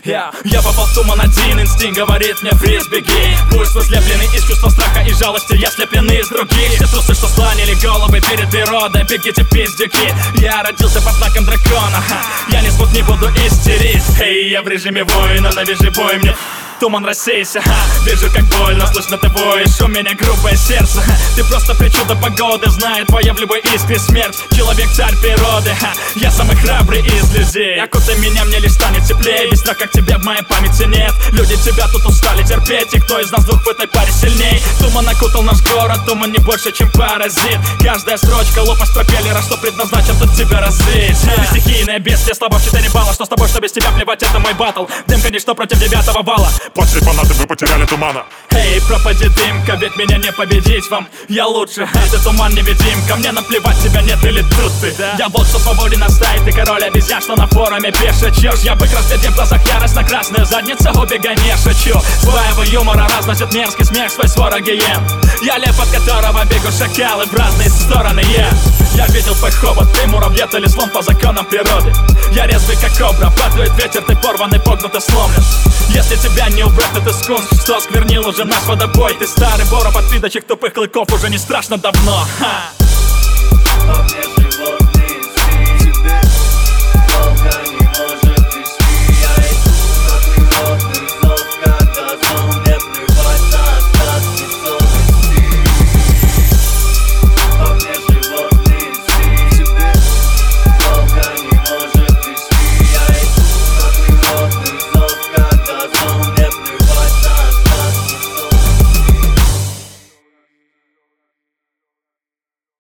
Я попал в туман один, инстинкт говорит мне фриз, беги. Пульс слепленный из чувства страха и жалости, я слепленный из других. Все трусы, что склонили головы перед природой, бегите пиздюки. Я родился под знаком дракона, я не смут, не буду истерить. Эй, я в режиме воина, навяжи бой мне. Туман, рассейся, вижу, как больно, слышно ты воешь, у меня грубое сердце. Ты просто причуда погоды, знает твоя в любой искре смерть. Человек царь природы, я самый храбрый из людей. Окутай меня, мне лишь станет теплее, без страха к тебе в моей памяти нет. Люди тебя тут устали терпеть, и кто из нас двух в этой паре сильней? Туман окутал наш город, туман не больше, чем паразит. Каждая строчка лопасть пропеллера, что предназначен тут тебя развеять. Ты стихийное бестие, слабо в 4 балла. Что с тобой, что без тебя, плевать, это мой баттл. Дымка ничто против 9-го балла. Пошли фанаты, вы потеряли тумана. Эй, пропади дымка, ведь меня не победить вам. Я лучше, ты туман невидимка. Мне наплевать, тебя нет или тут ты. Я волк, что свободен оставит, ты король обезьян, что на форуме пишет чушь. Я бык, разбитый в глазах ярость, на красную задницу убегай, не шучу. Своего юмора разносит мерзкий смех свой свора гиен. Я лев, от которого бегут шакалы в разные стороны, Я видел твой хобот, ты муравьед или слон по законам природы. Я резвый как кобра, падает ветер, ты порванный, погнут и сломлен. Если тебя не убрать, то ты скунс, что сквернил уже наш водобой. Ты старый боров от видочек тупых клыков, уже не страшно давно.